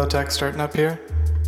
tech starting up here.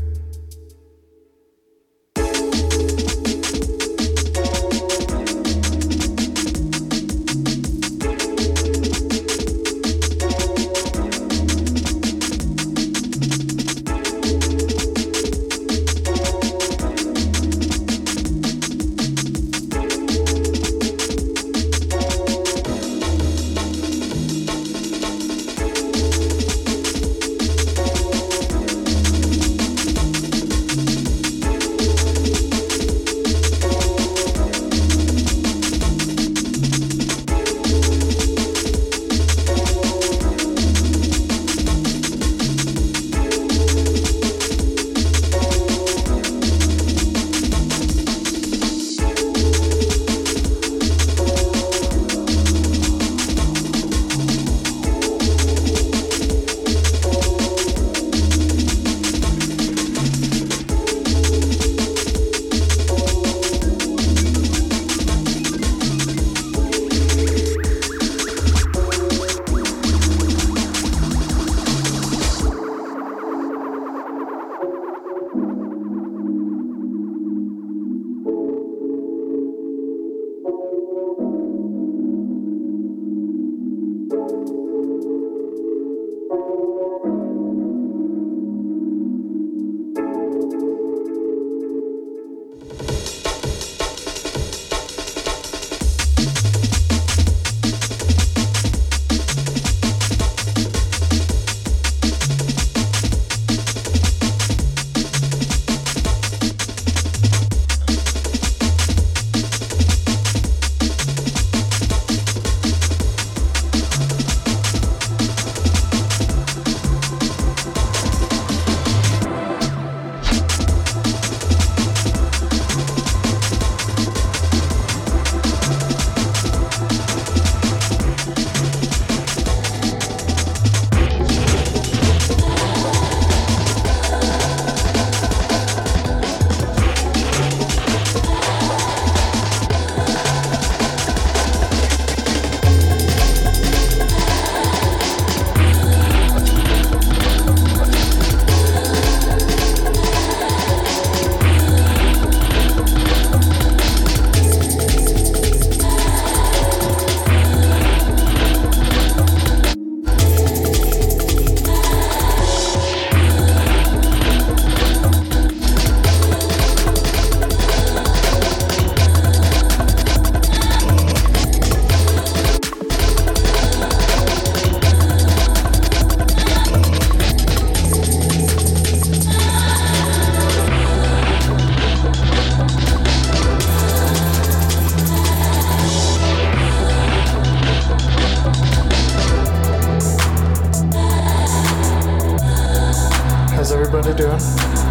Doing?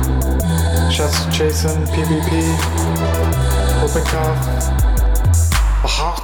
Chefs Jason, PvP, Openkopf. Aha.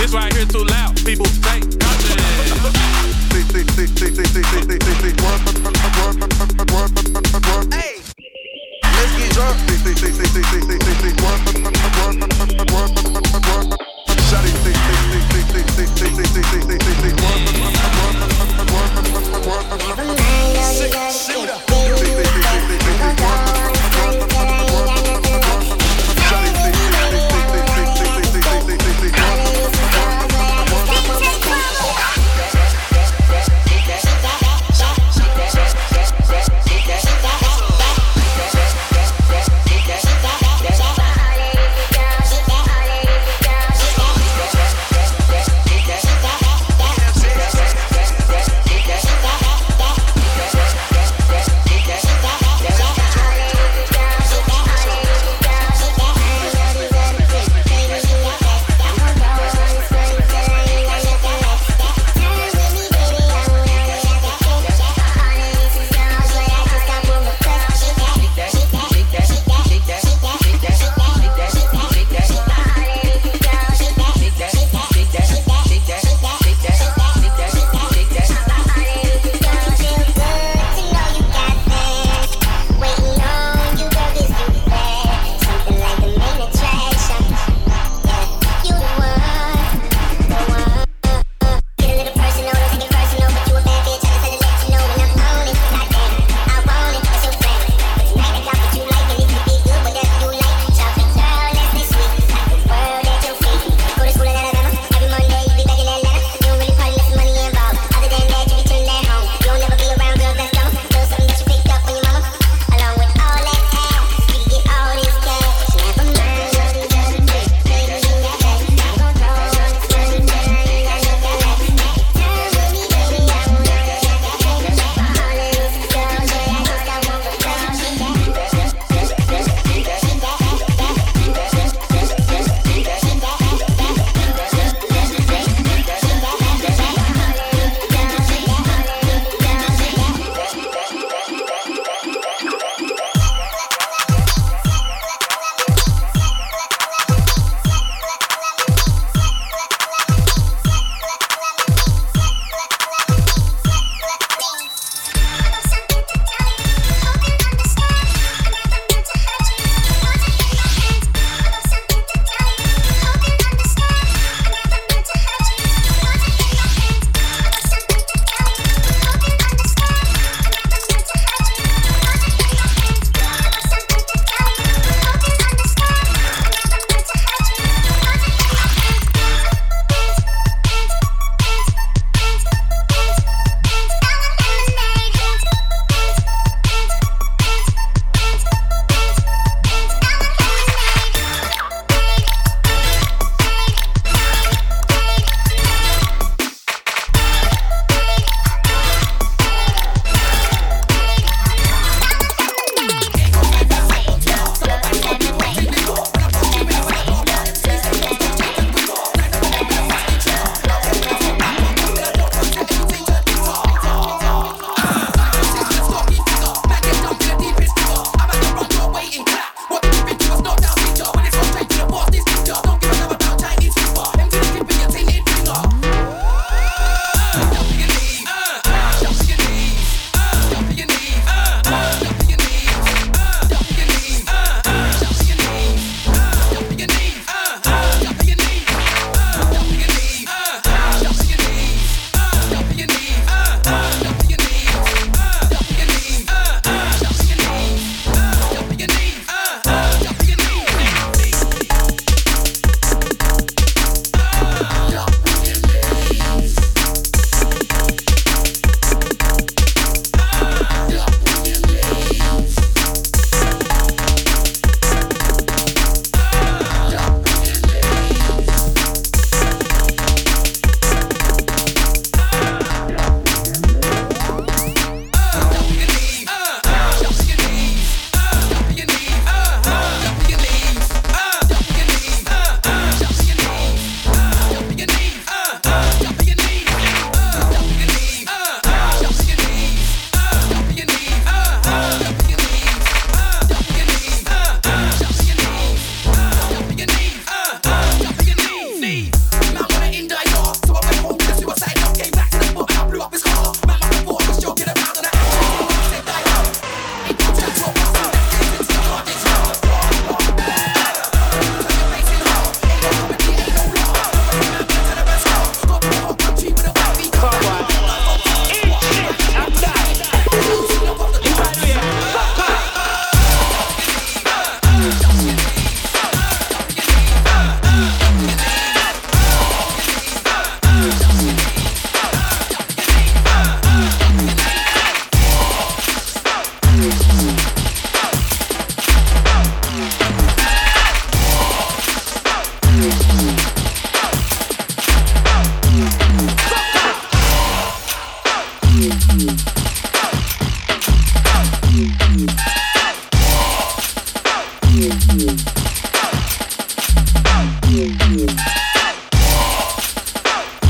That's why I hear too loud. People say nothing. Hey, let's get drunk.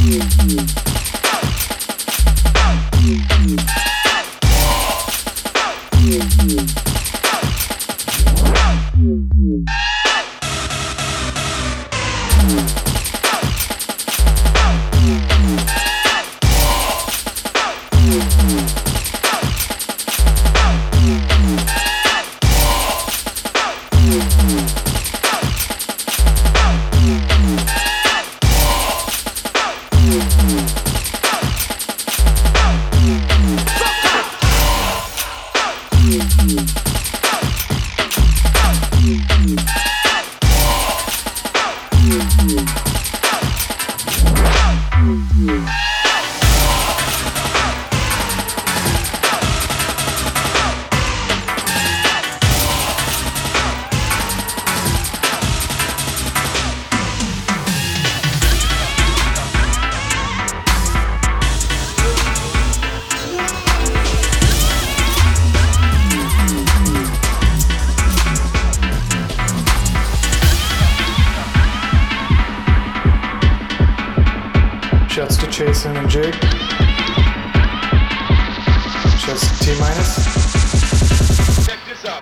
Jason and Jake. Just T minus. Check this out.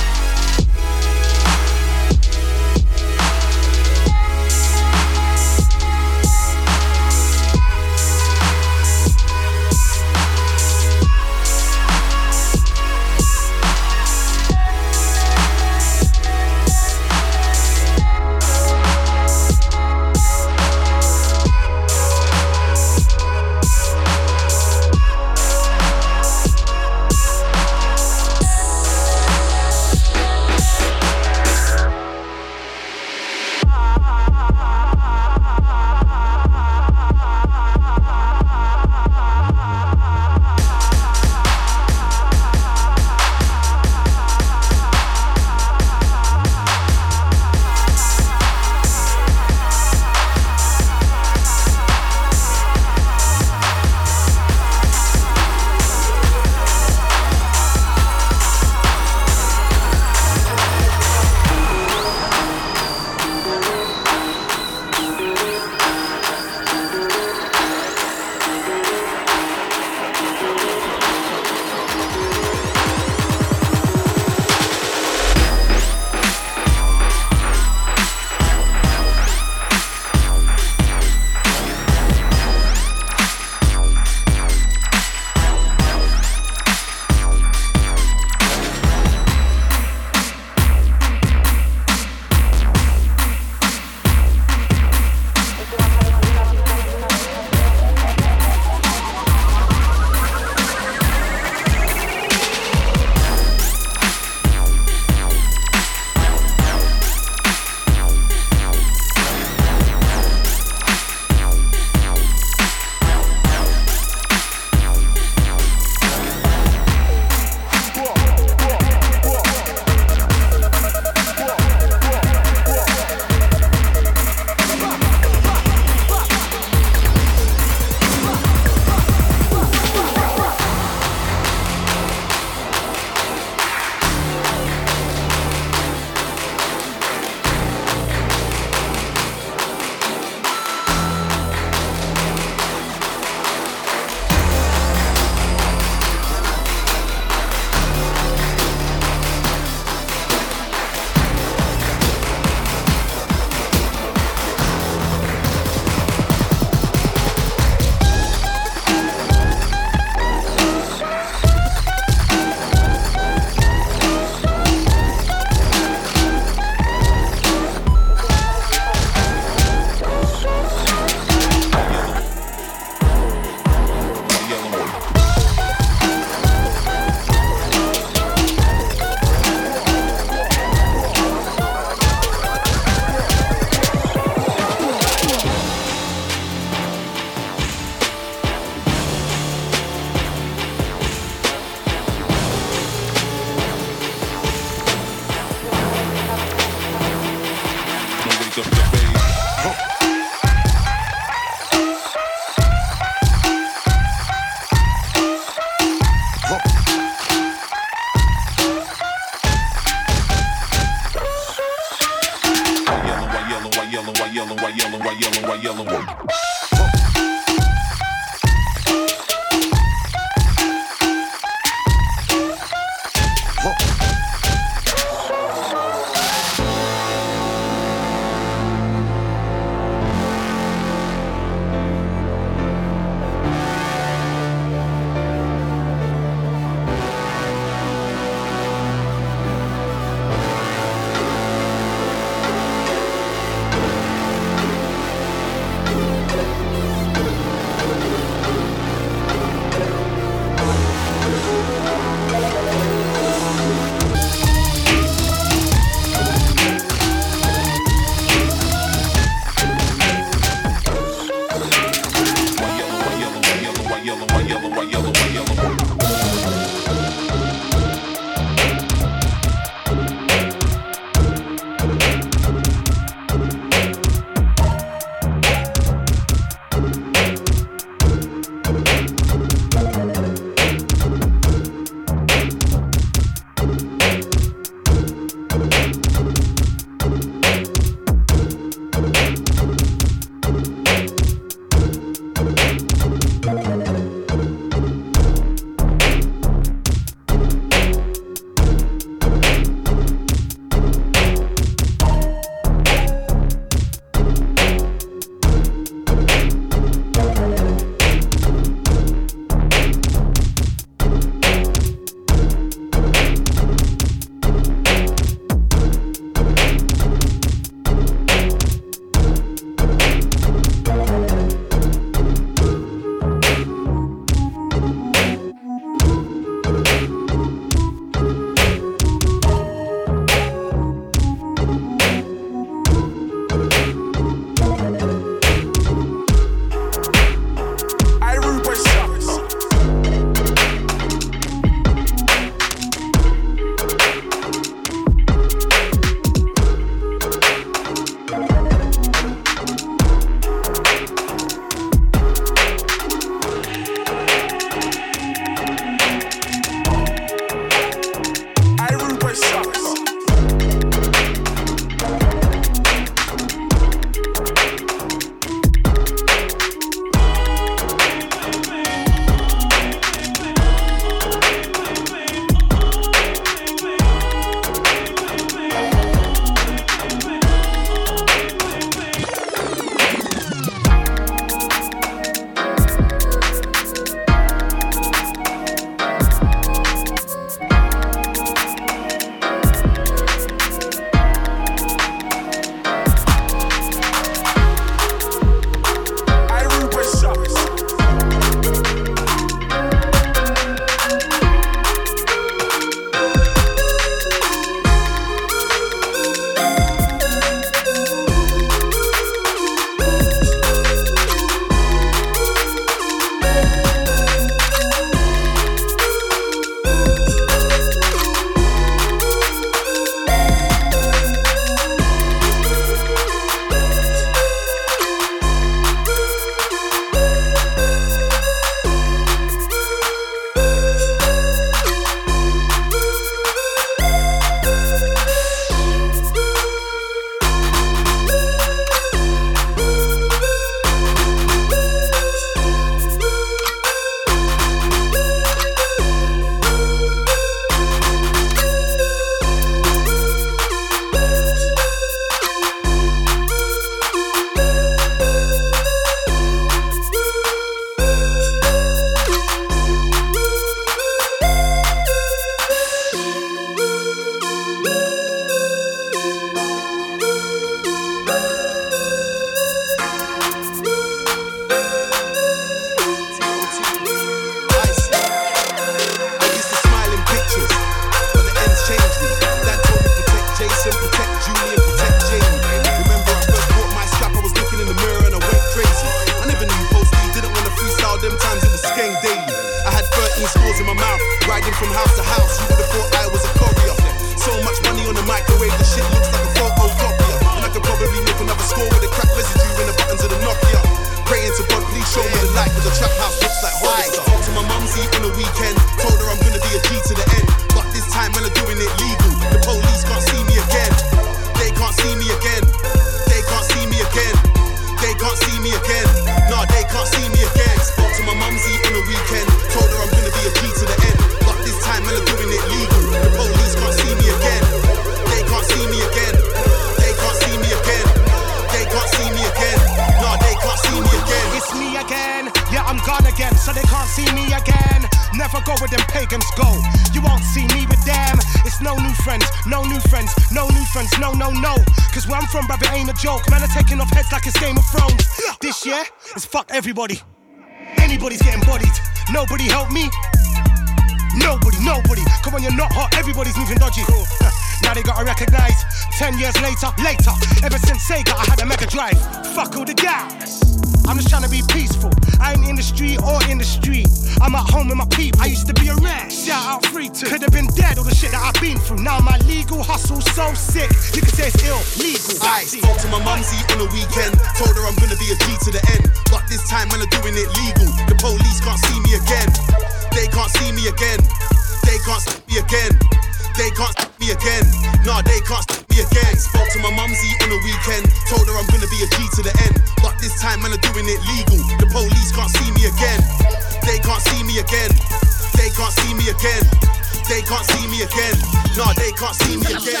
microwave, the shit looks like a photocopier. And I could probably make another score with the crack residue in the buttons of the Nokia. Praying to God, please show me the light, cause the trap house looks like Hollister. To my mumsy on the weekend, told her I'm gonna be a G to the end. But this time when I'm doing it legal, the police can't see me again. They can't see me again. They can't see me again. They can't see me again. Nah, they can't see me again. Spoke to my mumsy on the weekend, told her I'm gonna be a G to the end. But this time when I'm doing it legal, the police can't see me again. They can't see me again. They can't see me again. They can't see me again. Nah, they can't see me again. It's me again. Yeah, I'm gone again, so they can't see me again. Never go where them pagans go. You won't see me with them. It's no new friends, no new friends, no new friends, no, no, no. Cause where I'm from, bruv, it ain't a joke. Man, I'm taking off heads like it's Game of Thrones. This year, it's fuck everybody. Anybody's getting bodied. Nobody help me. Nobody. Come on, you're not hot. Everybody's moving dodgy. Now they gotta recognize. 10 years later. Ever since Sega, I had a Mega Drive. Fuck all the gas. I'm just trying to be peaceful. I ain't in the street or in the street. I'm at home with my peep. I used to be a rat. Shout out free to. Could have been dead, all the shit that I've been through. Now my legal hustle's so sick. You can say it's illegal. I spoke to my mumsy on the weekend, told her I'm gonna be a G to the end. But this time when I'm doing it legal, the police can't see me again. They can't see me again. They can't see me again. They can't see me again. Nah, they can't see me again. Spoke to my mumsy on the weekend, told her I'm gonna be a G to the end. But this time when I'm doing it legal, the police can't see me again. They can't see me again. They can't see me again. They can't see me again. Nah, they can't see me again.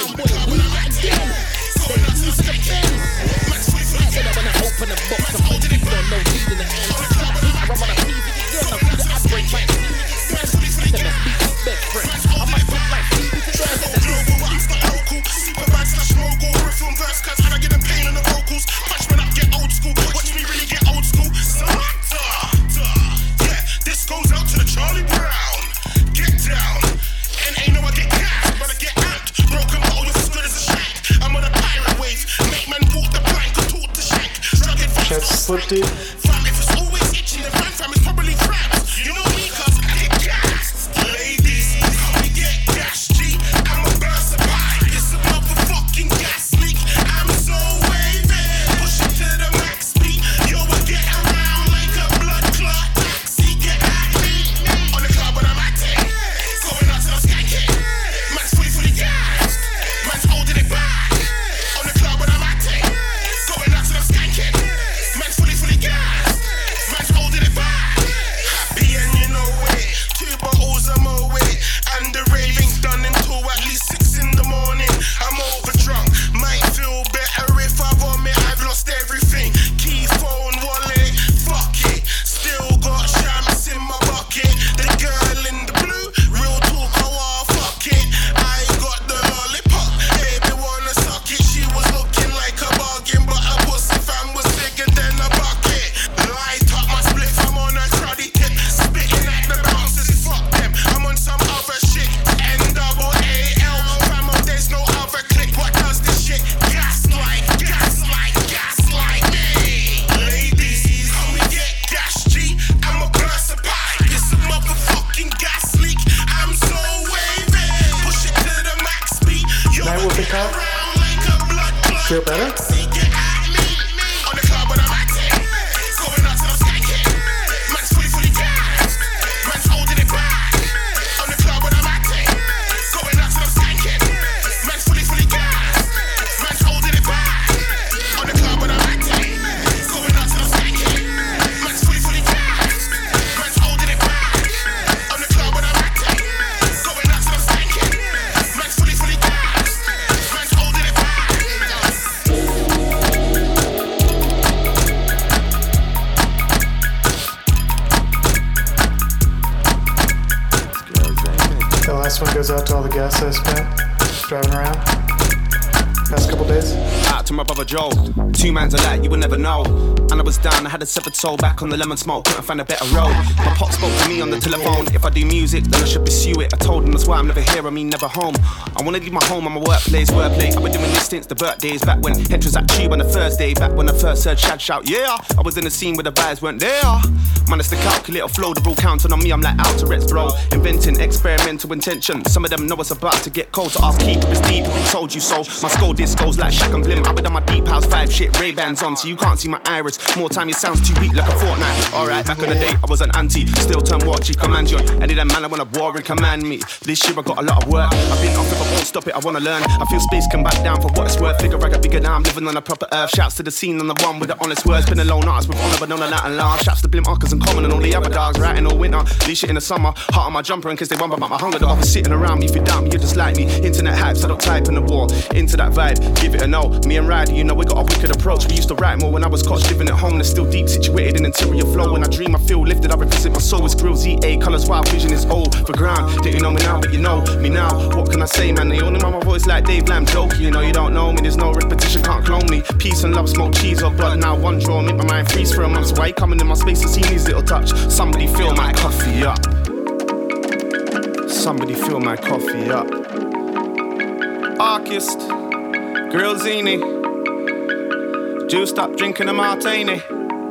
Said I wanna open a box of holding it, don't know lead in the end. I wanna see if it's girl, now see the ad break my teeth. Man, then I speak to best friend. I might look like Stevie to girls at the global, I'm stuck local. Superbad slash mogul, perfume verse cuts, and I get them pain on the vocals. Patch man up, get old school. Watch me really get old school. Yeah, this goes out to the Charlie Brown. Get down, and ain't no one get gas, but I get amped. Broken bottle, you're as good as a shank. I'm on a pirate wave, make man walk the plank or talk the shank. Struggling for That's Slip D. fam, if it's always itching, the fam is probably cramped. You know me, cause I get gas. Ladies, come and get gas, G. I'm a burst of pie. It's a motherfucking gas leak. I'm so wavy. Push it to the max speed. Yo, I get around like a blood clot taxi. Get at me. On the club when I'm acting. Going out to the skanking. Man's fully for the gas. Man's holding it back. On the club when I'm acting. Going out to the skanking. Man's fully for the gas. Man's holding it back. Happy and you know it. 2 bottles I'm away. And the raving's done until at least 6 in the morning. I'm over drunk. Might feel better if I vomit. I've lost everything. Key, phone, wallet. Fuck it. Still got shams in my bucket. The girl in the blue. Real talk, oh fuck it. I got the lollipop. Baby wanna suck it. She was looking like a bargain, but her pussy fam was bigger than a bucket. Light up my spliff, I'm on a cruddy tip. Spitting at the bouncers, fuck them. I'm on some other shit. N-double-A-L. Fam, there's no other click. What does this shit? Gaslight me. Ladies, come and get gas, G. I'm a burst of pie. It's a motherfucking gas leak. I'm so wavy. Push it to the max speed. Yo, Night with the cop. around like a blood clot. Feel better? Get at me. On the club when I'm acting. Going out to the skanking. Man's fully gas. Man's holding it back. On the club when I'm acting. Going out to the skanking. Man's fully gas. Man's holding it back. On the club when I'm acting. Going out to the skanking. Man's fully gas. Man's holding it back. On the club when I'm acting. Going out to the skanking. Man's fully gas. Man's holding it back. The last one goes out to all the gas I spent driving around. past couple days? Out to my brother Joe. Two mans alike, you would never know. And I was down, I had a severed soul back on the lemon smoke. Couldn't find a better road. My pop spoke to me on the telephone. If I do music, then I should pursue it. I told him that's why I'm never here, I mean never home. I wanna leave my home and my workplace, wordplay. I've been doing this since the birthdays. Back when Hench was at Tube on the Thursday. Back when I first heard Shad shout, yeah. I was in the scene where the vibes weren't there. Man, it's the calculator flow, the rule counting on me. I'm like out to Rex, bro. Inventing experimental intention. Some of them know it's about to get cold, so ask keep it's deep. If it told you so. My skull discos like Shaq and Blim. I've been on my deep house 5 shit, Ray-Bans on, so you can't see my iris. More time, it sounds too weak like a fortnight. Alright, back in the day, I was an auntie. Still turn war chief, command you. Any of them man I wanna war and command me. This year I got a lot of work. I've been off if I won't stop it, I wanna learn. I feel space come back down for what it's worth. Figure I got bigger now, I'm living on a proper earth. Shouts to the scene on the one with the honest words. Been a lone artist with honor, but none of that and laugh. Shouts to Blim Arkers and Common and all the other dogs. Writing all winter, leash it in the summer. Heart on my jumper in case they wonder about my hunger. The office sitting around me, if you doubt me, you're just like me. Internet hypes, I don't type in the wall. Into that vibe, give it a no. Me and Ryder, you know, we got a wicked approach. We used to write more when I was caught living at home. They're still deep situated in interior flow. When I dream, I feel lifted, I revisit my soul. It's grills, EA, colours, wild vision is old. For ground, didn't know me now, but you know me now. What can I say, man? They only know my voice like Dave Lamb joke. You know, you don't know me, there's no repetition, can't clone me. Peace and love, smoke cheese or blood. Now one draw, make my mind freeze for a month. So why you coming in my space to see these little touch? Somebody fill my coffee up. Somebody fill my coffee up. Archist, Girl Zini, juiced up drinking a martini.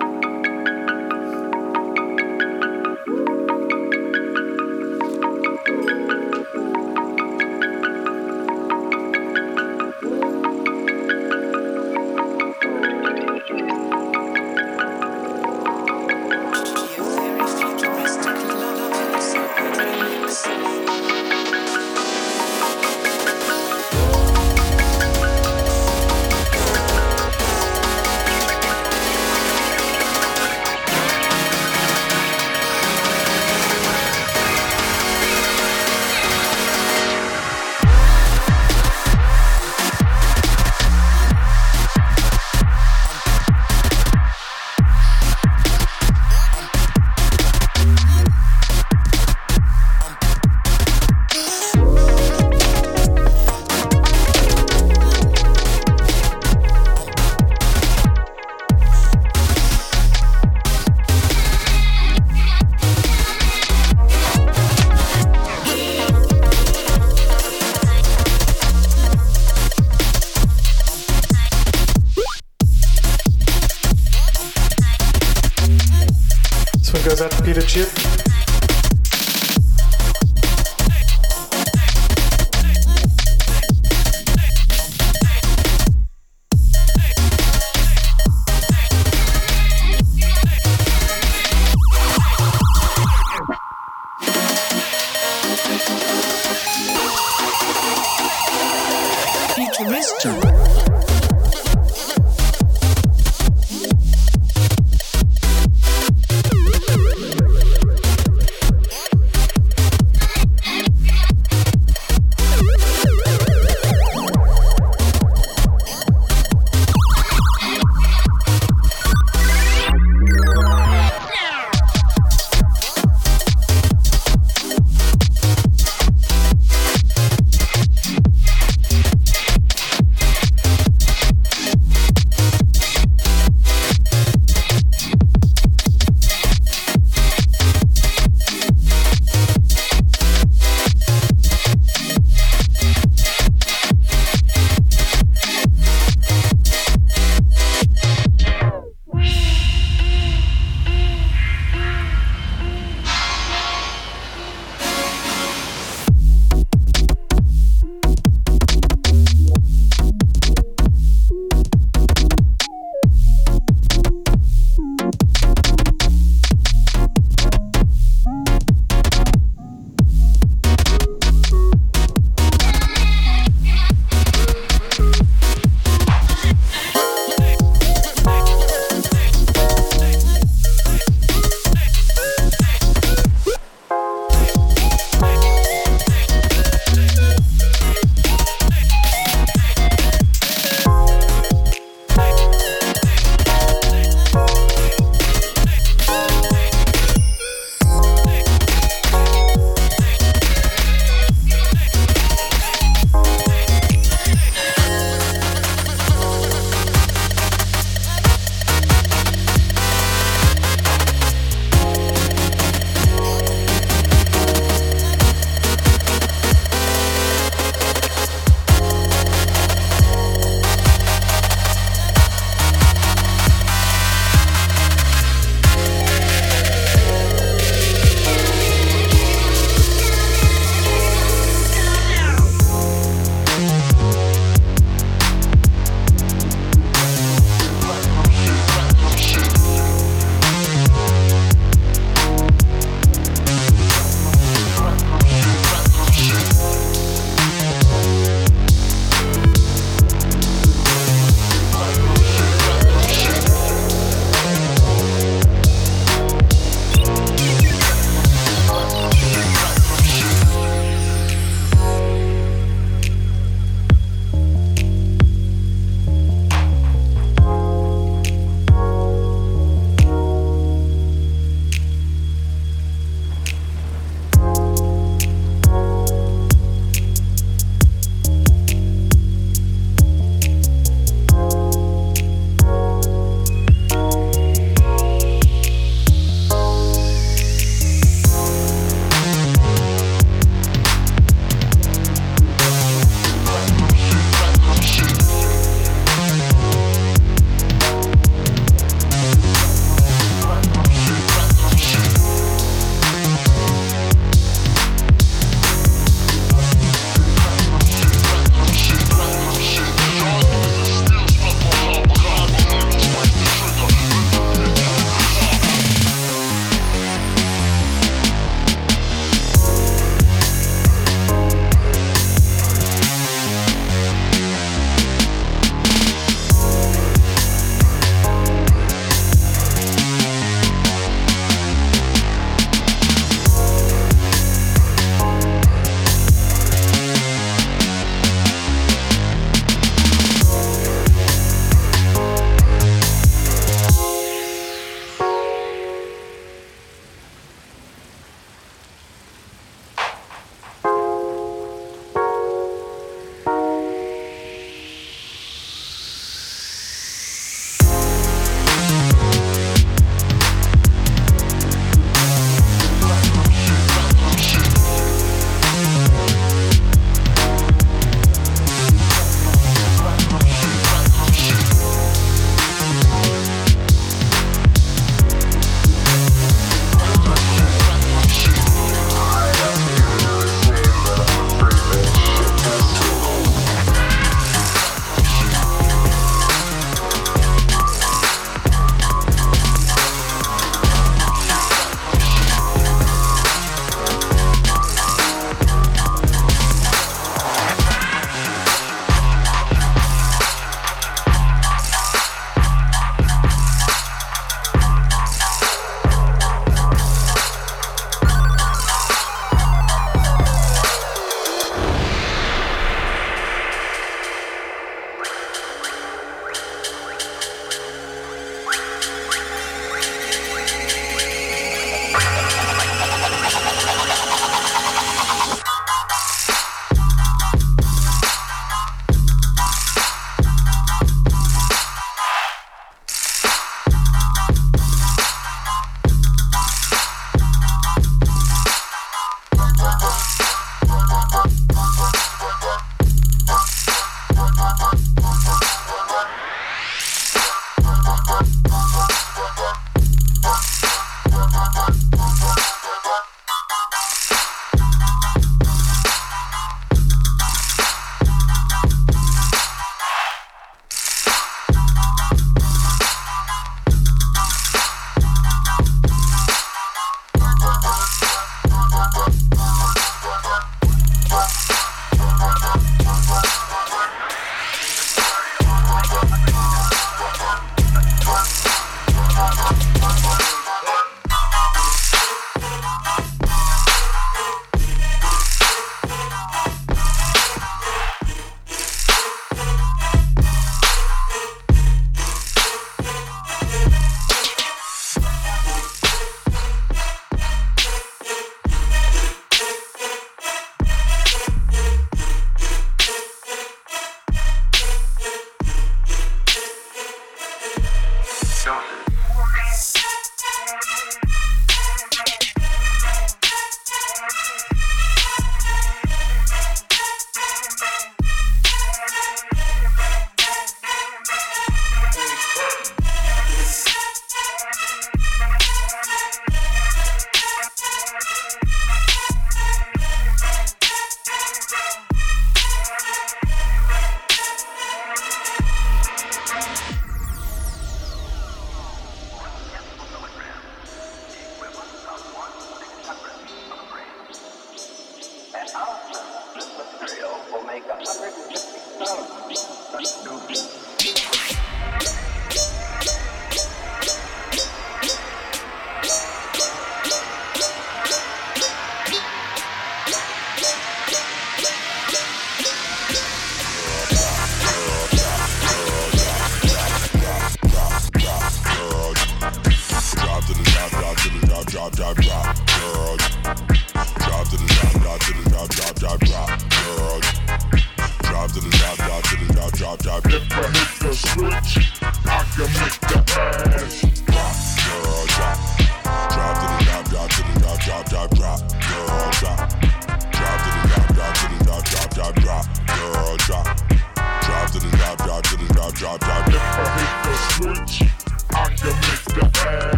Goes out to Peter Chip.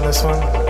this one.